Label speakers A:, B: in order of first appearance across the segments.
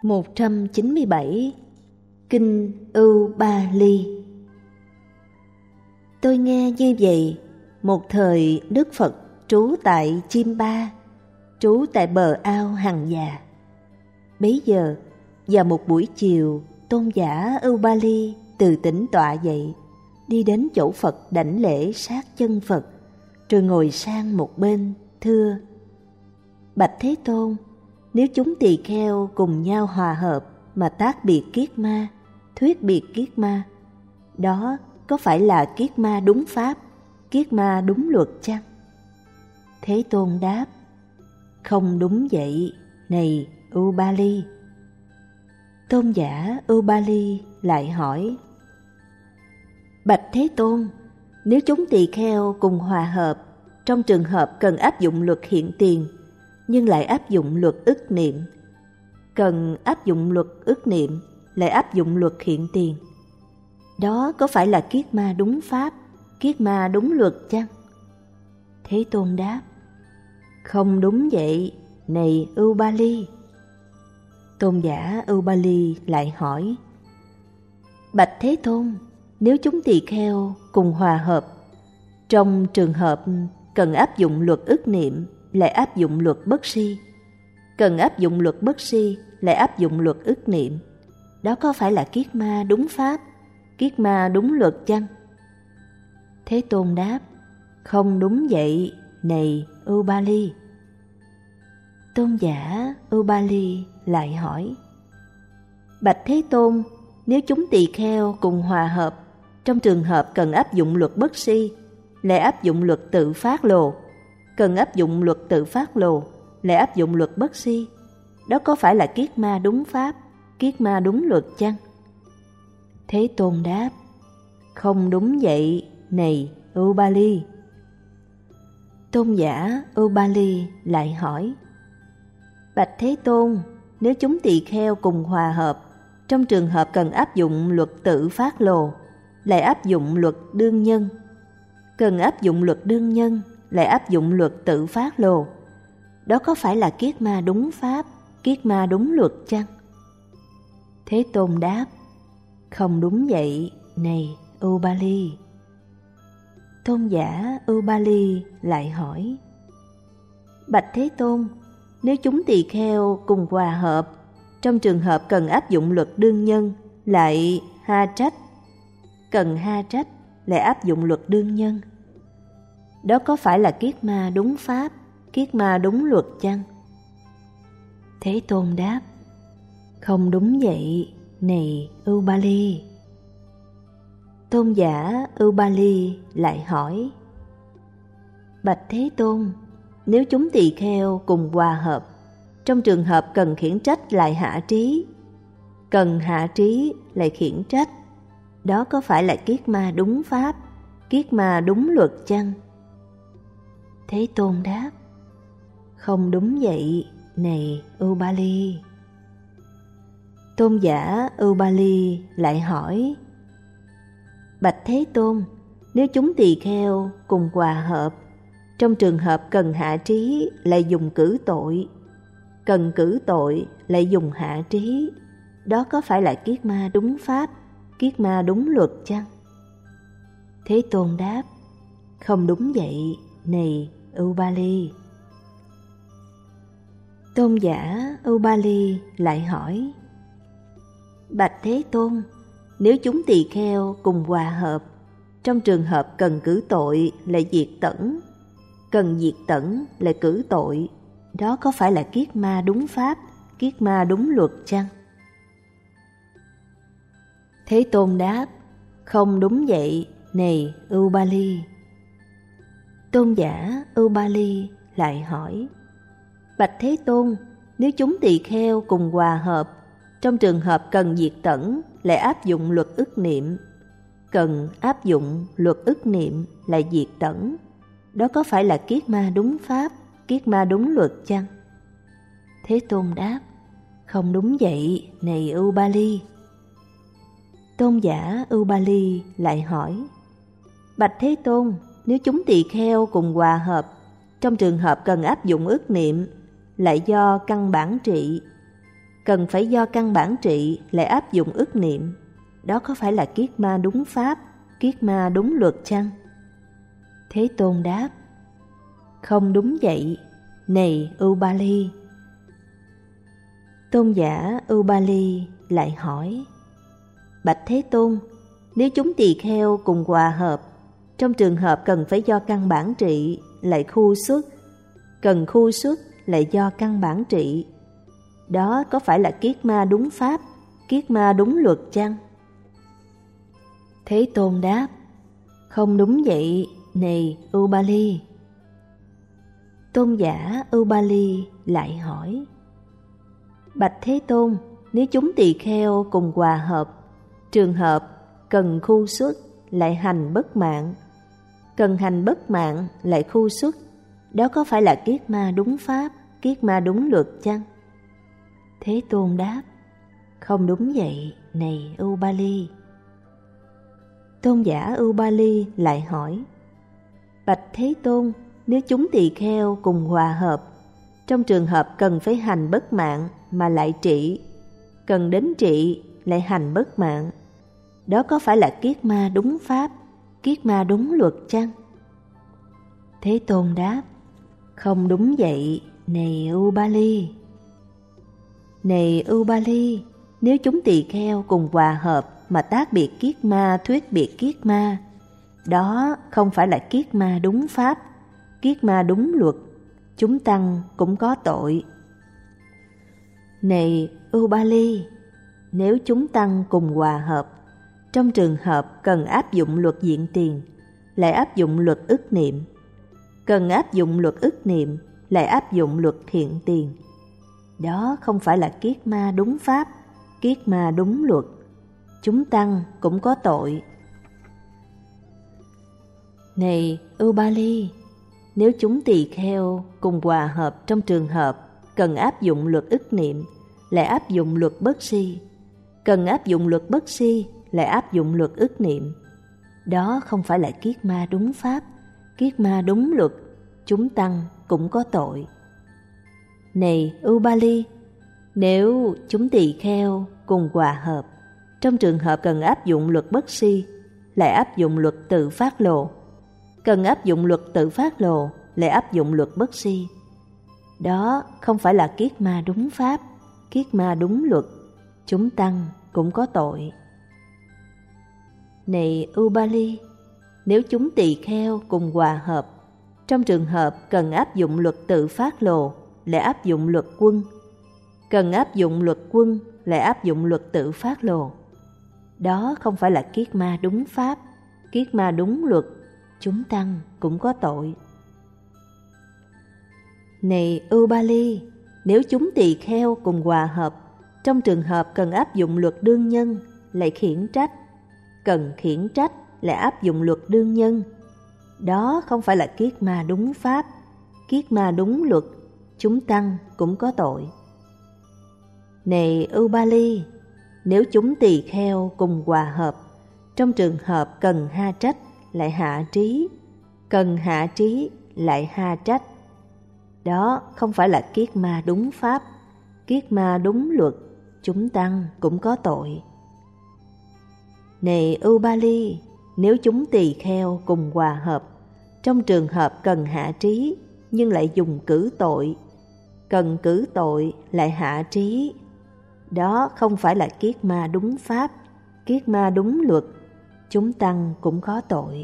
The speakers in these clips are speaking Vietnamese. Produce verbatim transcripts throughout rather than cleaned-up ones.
A: một trăm chín mươi bảy. Kinh Ưu Ba Ly. Tôi nghe như vậy, một thời Đức Phật trú tại Chim Ba, trú tại bờ ao Hằng Già. Bấy giờ, vào một buổi chiều, tôn giả Ưu Ba Ly từ tĩnh tọa dậy, đi đến chỗ Phật đảnh lễ sát chân Phật, rồi ngồi sang một bên, thưa: Bạch Thế Tôn, nếu chúng tỳ kheo cùng nhau hòa hợp mà tác biệt kiết ma, thuyết biệt kiết ma, đó có phải là kiết ma đúng pháp, kiết ma đúng luật chăng? Thế Tôn đáp: Không đúng vậy, này Ưu Ba Ly. Tôn giả Ưu Ba Ly lại hỏi: Bạch Thế Tôn, nếu chúng tỳ kheo cùng hòa hợp, trong trường hợp cần áp dụng luật hiện tiền, nhưng lại áp dụng luật ức niệm, cần áp dụng luật ức niệm, lại áp dụng luật hiện tiền, đó có phải là kiết ma đúng pháp, kiết ma đúng luật chăng? Thế Tôn đáp: Không đúng vậy, này Ưu Ba Ly. Tôn giả Ưu Ba Ly lại hỏi: Bạch Thế Tôn, nếu chúng tỳ kheo cùng hòa hợp, trong trường hợp cần áp dụng luật ức niệm, lại áp dụng luật bất si, cần áp dụng luật bất si, lại áp dụng luật ức niệm, đó có phải là kiết ma đúng pháp, kiết ma đúng luật chăng? Thế Tôn đáp: Không đúng vậy, này Ưu Ba Ly. Tôn giả Ưu Ba Ly lại hỏi: Bạch Thế Tôn, nếu chúng tỳ kheo cùng hòa hợp, trong trường hợp cần áp dụng luật bất si, lại áp dụng luật tự phát lồ, cần áp dụng luật tự phát lồ, lại áp dụng luật bất si, đó có phải là kiết ma đúng pháp, kiết ma đúng luật chăng? Thế Tôn đáp: Không đúng vậy, này Ưu Ba Ly. Tôn giả Ưu Ba Ly lại hỏi: Bạch Thế Tôn, nếu chúng tỳ kheo cùng hòa hợp, trong trường hợp cần áp dụng luật tự phát lồ, lại áp dụng luật đương nhân, cần áp dụng luật đương nhân, lại áp dụng luật tự phát lồ, đó có phải là kiết ma đúng pháp, kiết ma đúng luật chăng? Thế Tôn đáp: Không đúng vậy, này Ưu Ba Ly. Tôn giả Ưu Ba Ly lại hỏi: Bạch Thế Tôn, nếu chúng tỳ kheo cùng hòa hợp, trong trường hợp cần áp dụng luật đương nhân, lại ha trách, cần ha trách, lại áp dụng luật đương nhân, đó có phải là kiết ma đúng pháp, kiết ma đúng luật chăng? Thế Tôn đáp: Không đúng vậy, này Ưu Ba Ly. Tôn giả Ưu Ba Ly lại hỏi: Bạch Thế Tôn, nếu chúng tỳ kheo cùng hòa hợp, trong trường hợp cần khiển trách lại hạ trí, cần hạ trí lại khiển trách, đó có phải là kiết ma đúng pháp, kiết ma đúng luật chăng? Thế Tôn đáp: Không đúng vậy, này Ưu Ba Ly. Tôn giả Ưu Ba Ly lại hỏi: Bạch Thế Tôn, nếu chúng tỳ kheo cùng hòa hợp, trong trường hợp cần hạ trí lại dùng cử tội, cần cử tội lại dùng hạ trí, đó có phải là kiết ma đúng pháp, kiết ma đúng luật chăng? Thế Tôn đáp: Không đúng vậy, này Ưu Ba Ly. Tôn giả Ưu Ba Ly lại hỏi: Bạch Thế Tôn, nếu chúng tỳ kheo cùng hòa hợp, trong trường hợp cần cử tội lại diệt tẩn, cần diệt tẩn lại cử tội, đó có phải là kiết ma đúng pháp, kiết ma đúng luật chăng? Thế Tôn đáp: Không đúng vậy, này Ưu Ba Ly. Tôn giả Ưu Ba Ly lại hỏi: Bạch Thế Tôn, nếu chúng tỳ kheo cùng hòa hợp, trong trường hợp cần diệt tẩn lại áp dụng luật ức niệm, cần áp dụng luật ức niệm lại diệt tẩn, đó có phải là kiết ma đúng pháp, kiết ma đúng luật chăng? Thế Tôn đáp: Không đúng vậy, này Ưu Ba Ly. Tôn giả Ưu Ba Ly lại hỏi: Bạch Thế Tôn, nếu chúng tỳ kheo cùng hòa hợp, trong trường hợp cần áp dụng ức niệm, lại do căn bản trị, cần phải do căn bản trị lại áp dụng ức niệm, đó có phải là kiết ma đúng pháp, kiết ma đúng luật chăng? Thế Tôn đáp: không đúng vậy, này Ubali. Tôn giả Ubali lại hỏi: bạch Thế Tôn, nếu chúng tỳ kheo cùng hòa hợp, trong trường hợp cần phải do căn bản trị lại khu xuất, cần khu xuất lại do căn bản trị, đó có phải là kiết ma đúng pháp, kiết ma đúng luật chăng? Thế Tôn đáp: không đúng vậy, này Ubali. Tôn giả Ubali lại hỏi: bạch Thế Tôn, nếu chúng tỳ kheo cùng hòa hợp, trường hợp cần khu xuất lại hành bất mạng, cần hành bất mạng lại khu xuất, đó có phải là kiết ma đúng pháp, kiết ma đúng luật chăng? Thế Tôn đáp: không đúng vậy, này Ubali. Tôn giả Ubali lại hỏi: bạch Thế Tôn, nếu chúng tỳ kheo cùng hòa hợp, trong trường hợp cần phải hành bất mạng mà lại trị, cần đến trị lại hành bất mạng, đó có phải là kiết ma đúng pháp, kiết ma đúng luật chăng? Thế Tôn đáp: không đúng vậy, này Ubali. Này Ubali, nếu chúng tỳ kheo cùng hòa hợp mà tác biệt kiết ma thuyết biệt kiết ma, đó không phải là kiết ma đúng pháp, kiết ma đúng luật, chúng tăng cũng có tội. Này Ubali, nếu chúng tăng cùng hòa hợp, trong trường hợp cần áp dụng luật diện tiền, lại áp dụng luật ức niệm, cần áp dụng luật ức niệm, lại áp dụng luật hiện tiền, đó không phải là kiết ma đúng pháp, kiết ma đúng luật, chúng tăng cũng có tội. Này Ubali, nếu chúng tỳ kheo cùng hòa hợp trong trường hợp cần áp dụng luật ức niệm, lại áp dụng luật bất si, cần áp dụng luật bất si, lại áp dụng luật ức niệm, đó không phải là kiết ma đúng pháp, kiết ma đúng luật, chúng tăng cũng có tội. Này Ubali, nếu chúng tỳ kheo cùng hòa hợp, trong trường hợp cần áp dụng luật bất si, lại áp dụng luật tự phát lộ, cần áp dụng luật tự phát lộ, lại áp dụng luật bất si, đó không phải là kiết ma đúng pháp, kiết ma đúng luật, chúng tăng cũng có tội. Này Ubali, nếu chúng tỳ kheo cùng hòa hợp, trong trường hợp cần áp dụng luật tự phát lộ, lại áp dụng luật quân, cần áp dụng luật quân, lại áp dụng luật tự phát lộ, đó không phải là kiết ma đúng pháp, kiết ma đúng luật, chúng tăng cũng có tội. Này Ubali, nếu chúng tỳ kheo cùng hòa hợp, trong trường hợp cần áp dụng luật đương nhân, lại khiển trách, cần khiển trách, lại áp dụng luật đương nhân, đó không phải là kiết ma đúng pháp, kiết ma đúng luật, chúng tăng cũng có tội. Này Ubali, nếu chúng tỳ kheo cùng hòa hợp, trong trường hợp cần ha trách, lại hạ trí, cần hạ trí, lại ha trách, đó không phải là kiết ma đúng pháp, kiết ma đúng luật, chúng tăng cũng có tội. Này Ubali, nếu chúng tỳ kheo cùng hòa hợp, trong trường hợp cần hạ trí nhưng lại dùng cử tội, cần cử tội lại hạ trí, đó không phải là kiết ma đúng pháp, kiết ma đúng luật, chúng tăng cũng có tội.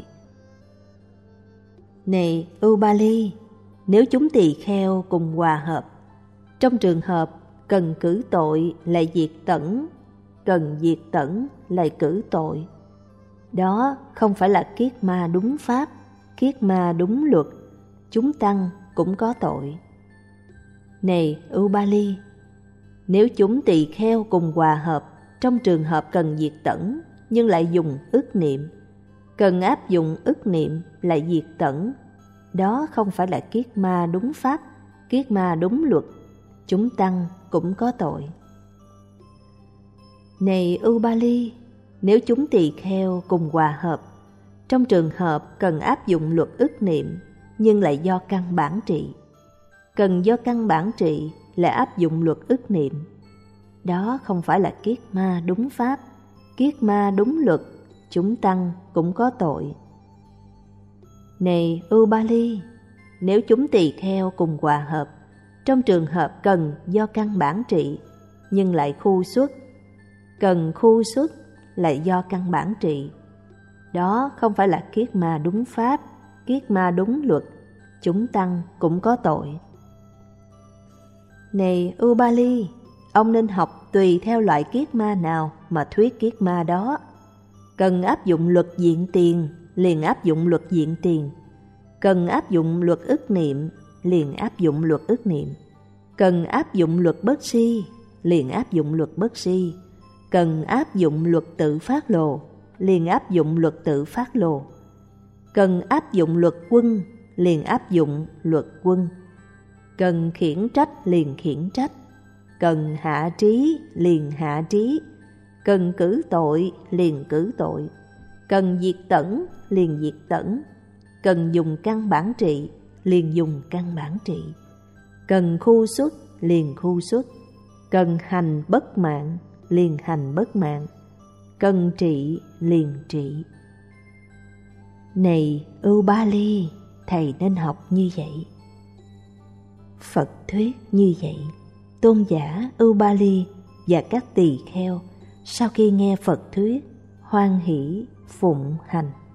A: Này Ubali, nếu chúng tỳ kheo cùng hòa hợp, trong trường hợp cần cử tội lại diệt tẩn, cần diệt tẩn lại cử tội, đó không phải là kiết ma đúng pháp, kiết ma đúng luật, chúng tăng cũng có tội. Này Ubali, nếu chúng tỳ kheo cùng hòa hợp, trong trường hợp cần diệt tẩn nhưng lại dùng ức niệm, cần áp dụng ức niệm lại diệt tẩn, đó không phải là kiết ma đúng pháp, kiết ma đúng luật, chúng tăng cũng có tội. Này Ubali, nếu chúng tỳ kheo cùng hòa hợp, trong trường hợp cần áp dụng luật ức niệm nhưng lại do căn bản trị, cần do căn bản trị lại áp dụng luật ức niệm, Đó không phải là kiết ma đúng pháp, kiết ma đúng luật, chúng tăng cũng có tội. Này Ubali, nếu chúng tỳ kheo cùng hòa hợp, trong trường hợp cần do căn bản trị, nhưng lại khu xuất, cần khu xuất lại do căn bản trị, đó không phải là kiết ma đúng pháp, kiết ma đúng luật, chúng tăng cũng có tội. Này Ubali, ông nên học tùy theo loại kiết ma nào mà thuyết kiết ma đó. Cần áp dụng luật diện tiền, liền áp dụng luật diện tiền. Cần áp dụng luật ức niệm, liền áp dụng luật ức niệm. Cần áp dụng luật bất si, liền áp dụng luật bất si. Cần áp dụng luật tự phát lộ, liền áp dụng luật tự phát lộ. Cần áp dụng luật quân, liền áp dụng luật quân. Cần khiển trách, liền khiển trách. Cần hạ trí, liền hạ trí. Cần cử tội, liền cử tội. Cần diệt tẩn, liền diệt tẩn. Cần dùng căn bản trị, liền dùng căn bản trị. Cần khu xuất, liền khu xuất. Cần hành bất mạng, liền hành bất mạng. Cần trị, liền trị. Này Ubali, thầy nên học như vậy. Phật thuyết như vậy, tôn giả Ubali và các tỳ kheo sau khi nghe Phật thuyết hoan hỷ phụng hành.